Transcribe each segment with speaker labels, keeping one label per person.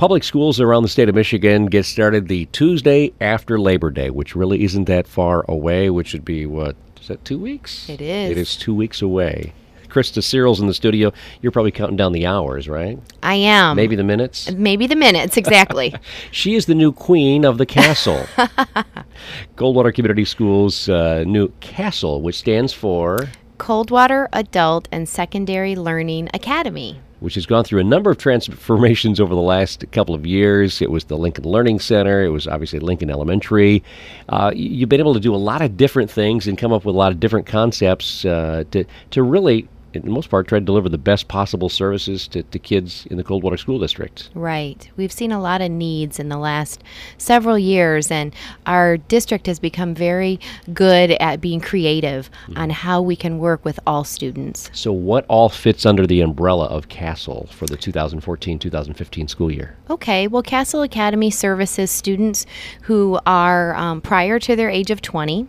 Speaker 1: Public schools around the state of Michigan get started the Tuesday after Labor Day, which really isn't that far away, which would be, what, is that 2 weeks?
Speaker 2: It is.
Speaker 1: It is 2 weeks away. Krista Cyril's in the studio. You're probably counting down the hours, right?
Speaker 2: I am.
Speaker 1: Maybe the minutes?
Speaker 2: Maybe the minutes, exactly.
Speaker 1: She is the new queen of the castle. Coldwater Community Schools' new castle, which stands for
Speaker 2: Coldwater Adult and Secondary Learning Academy,
Speaker 1: which has gone through a number of transformations over the last couple of years. It was the Lincoln Learning Center. It was obviously Lincoln Elementary. You've been able to do a lot of different things and come up with a lot of different concepts to really, in the most part, try to deliver the best possible services to kids in the Coldwater School District.
Speaker 2: Right. We've seen a lot of needs in the last several years, and our district has become very good at being creative on how we can work with all students.
Speaker 1: So what all fits under the umbrella of CASTLE for the 2014-2015 school year?
Speaker 2: Okay. Well, Castle Academy services students who are prior to their age of 20.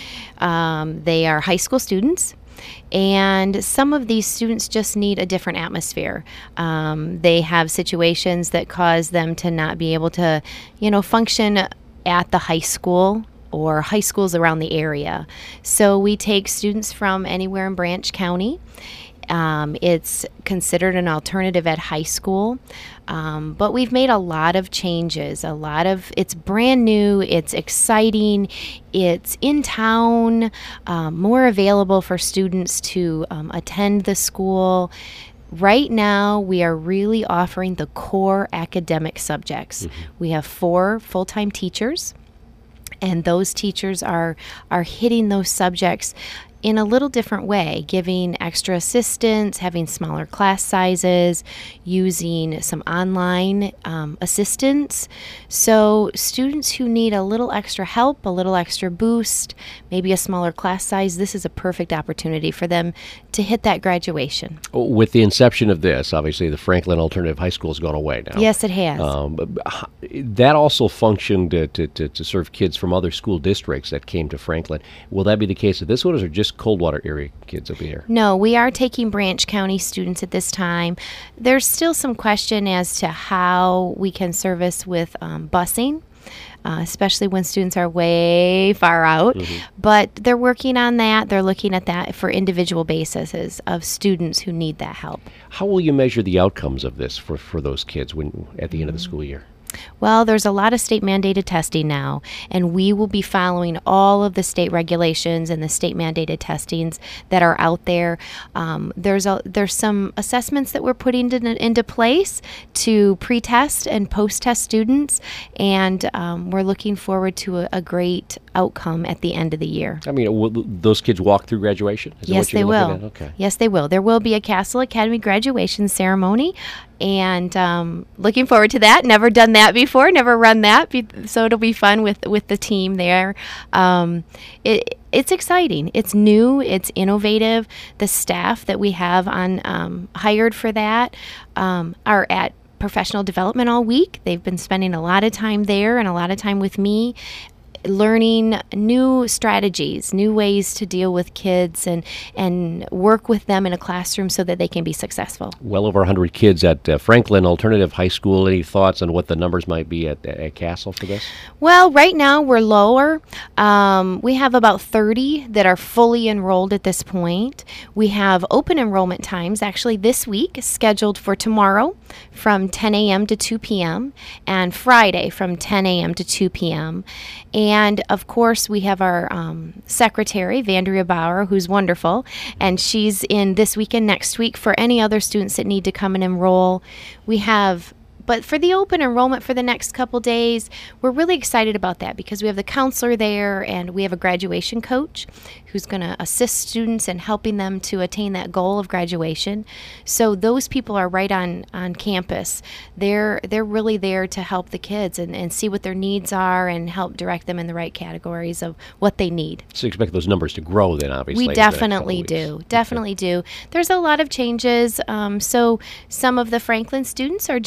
Speaker 2: They are high school students. And some of these students just need a different atmosphere. They have situations that cause them to not be able to, function at the high school or high schools around the area. So we take students from anywhere in Branch County. It's considered an alternative at high school, but we've made a lot of changes. It's brand new, it's exciting, it's in town, more available for students to attend the school. Right now, we are really offering the core academic subjects. We have 4 full-time teachers, and those teachers are hitting those subjects in a little different way, giving extra assistance, having smaller class sizes, using some online assistance. So students who need a little extra help, a little extra boost, maybe a smaller class size, this is a perfect opportunity for them to hit that graduation.
Speaker 1: With the inception of this, obviously the Franklin Alternative High School has gone away now.
Speaker 2: Yes, it has.
Speaker 1: That also functioned to serve kids from other school districts that came to Franklin. Will that be the case with this one, or is it just Coldwater area kids over here?
Speaker 2: No, we are taking Branch County students at this time. There's still some question as to how we can service with busing, especially when students are way far out. But they're working on that. They're looking at that for individual bases of students who need that help.
Speaker 1: How will you measure the outcomes of this for those kids at the end of the school year?
Speaker 2: Well, there's a lot of state-mandated testing now, and we will be following all of the state regulations and the state-mandated testings that are out there. There's some assessments that we're putting into place to pre-test and post-test students, and we're looking forward to a great outcome at the end of the year.
Speaker 1: I mean, will those kids walk through graduation?
Speaker 2: Yes, they will.
Speaker 1: Okay.
Speaker 2: Yes, they will. There will be a Castle Academy graduation ceremony, and looking forward to that. Never done that before, never run that, so it'll be fun with the team there. It's exciting. It's new. It's innovative. The staff that we have on hired for that are at professional development all week. They've been spending a lot of time there and a lot of time with me, learning new strategies, new ways to deal with kids and work with them in a classroom so that they can be successful.
Speaker 1: Well over 100 kids at Franklin Alternative High School. Any thoughts on what the numbers might be at Castle for this?
Speaker 2: Well, right now we're lower. We have about 30 that are fully enrolled at this point. We have open enrollment times actually this week scheduled for tomorrow from 10 a.m. to 2 p.m. and Friday from 10 a.m. to 2 p.m. And, of course, we have our secretary, Vandria Bauer, who's wonderful, and she's in this week and next week for any other students that need to come and enroll. But for the open enrollment for the next couple days, we're really excited about that because we have the counselor there and we have a graduation coach who's going to assist students in helping them to attain that goal of graduation. So those people are right on campus. They're really there to help the kids and see what their needs are and help direct them in the right categories of what they need.
Speaker 1: So you expect those numbers to grow then, obviously?
Speaker 2: We definitely do. Definitely do. There's a lot of changes. So some of the Franklin students are joining us.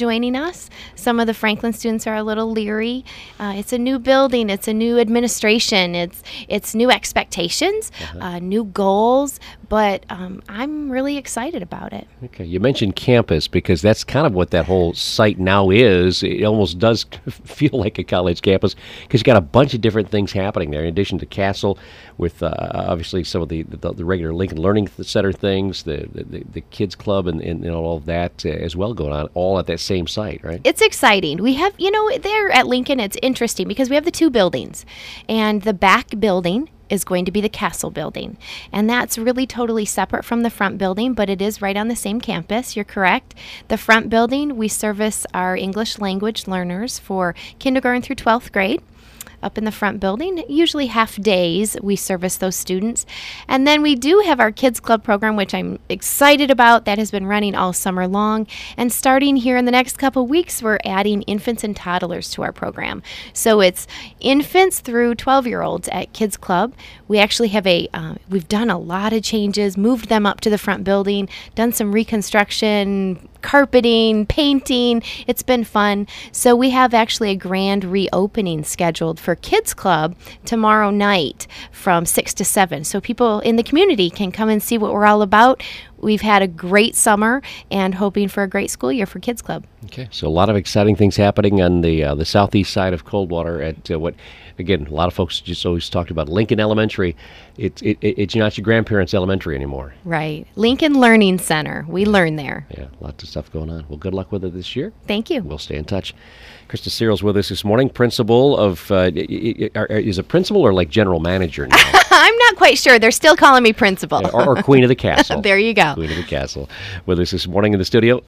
Speaker 2: us. Some of the Franklin students are a little leery. It's a new building. It's a new administration. It's new expectations, new goals. But I'm really excited about it.
Speaker 1: Okay, you mentioned campus because that's kind of what that whole site now is. It almost does feel like a college campus because you got a bunch of different things happening there. In addition to Castle, with obviously some of the regular Lincoln Learning Center things, the kids club, and all of that as well going on, all at that same site, right?
Speaker 2: It's exciting. We have, there at Lincoln, it's interesting because we have the two buildings, and the back building is going to be the Castle building. And that's really totally separate from the front building, but it is right on the same campus. You're correct. The front building, we service our English language learners for kindergarten through 12th grade. Up in the front building, usually half days, we service those students. And then we do have our Kids Club program, which I'm excited about. That has been running all summer long. And starting here in the next couple of weeks, we're adding infants and toddlers to our program. So it's infants through 12-year-olds at Kids Club. We actually have we've done a lot of changes, moved them up to the front building, done some reconstruction, carpeting, painting. It's been fun. So we have actually a grand reopening scheduled for Kids Club tomorrow night from 6 to 7. So people in the community can come and see what we're all about. We've had a great summer and hoping for a great school year for Kids Club.
Speaker 1: Okay, so a lot of exciting things happening on the southeast side of Coldwater at again, a lot of folks just always talked about Lincoln Elementary. It's not your grandparents' elementary anymore.
Speaker 2: Right. Lincoln Learning Center. We learn there.
Speaker 1: Yeah, lots of stuff going on. Well, good luck with it this year.
Speaker 2: Thank you.
Speaker 1: We'll stay in touch. Krista Searles with us this morning, principal of, is it principal or like general manager now?
Speaker 2: I'm not quite sure. They're still calling me principal.
Speaker 1: Or Queen of the Castle.
Speaker 2: There you go.
Speaker 1: Queen of the Castle with us this morning in the studio.